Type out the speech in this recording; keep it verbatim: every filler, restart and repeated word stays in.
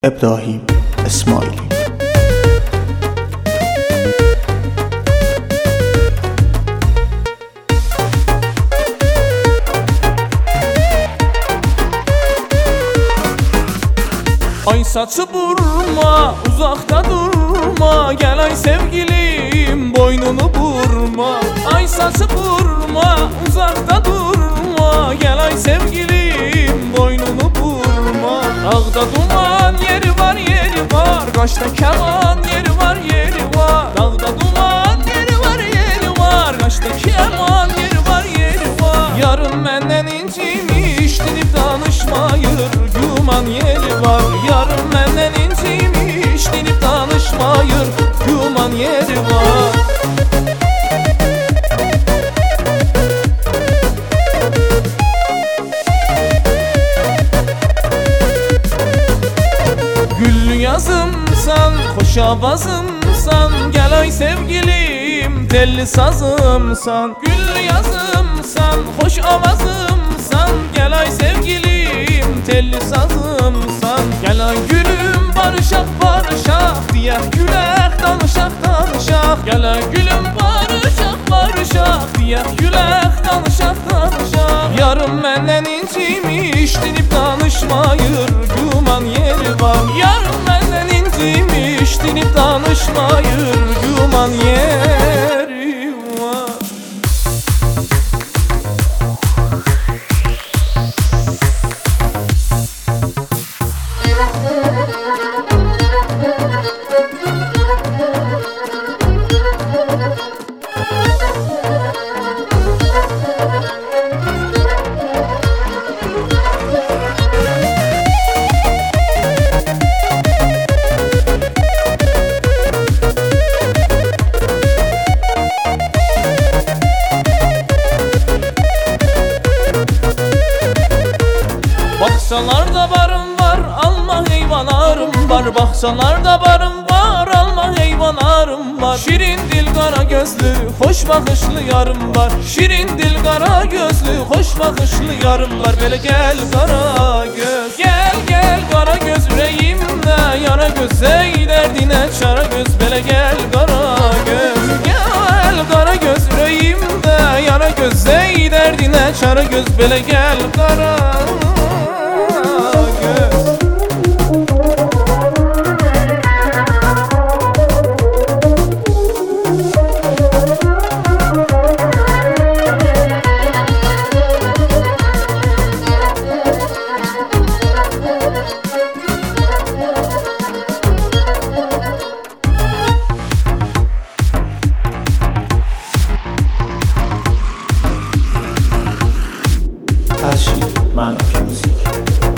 إبراهيم إسماعيلي. Ay saçı burma, uzakta durma, gel ay sevgilim boynunu burma. Ay saçı burma, uzakta durma, gel ay sevgilim boynunu burma. Dağda duman yeri var yeri var, kaşta keman yeri var yeri var. Dağda duman yeri var yeri var, kaşta keman yeri var yeri var. Yarın benden incimiş, dinip danışmayır, güman yeri var. Yarın benden incimiş, dinip danışmayır, güman yeri var. Güllü yazımsan, hoş avazımsan, gel ay sevgilim telli sazımsan. Güllü yazımsan, hoş avazımsan, gel ay sevgilim telli sazımsan. Gel ay gülüm barışak barışak, diye gülek danışak danışak. Gel ay gülüm barışak barışak, diye gülek danışak danışak. Yarın benden incimiş, dinip danışmayır, güman yeri var. Yarın benden incimiş, dinip danışmayır, güman yeri var. Baksalarda barım var, alma heyvanlarım var. Baksalarda barım var, alma heyvanlarım var. Şirin dil kara gözlü, hoş bakışlı yarım var. Şirin dil kara gözlü, hoş bakışlı yarım var. Böyle gel kara göz, gel gel kara göz, yüreğimde yara göz, ey derdine çara göz. Böyle gel kara göz, gel kara göz, yüreğimde yara göz, ey derdine çara göz. Böyle gel kara göz. Her şey manaki müzik.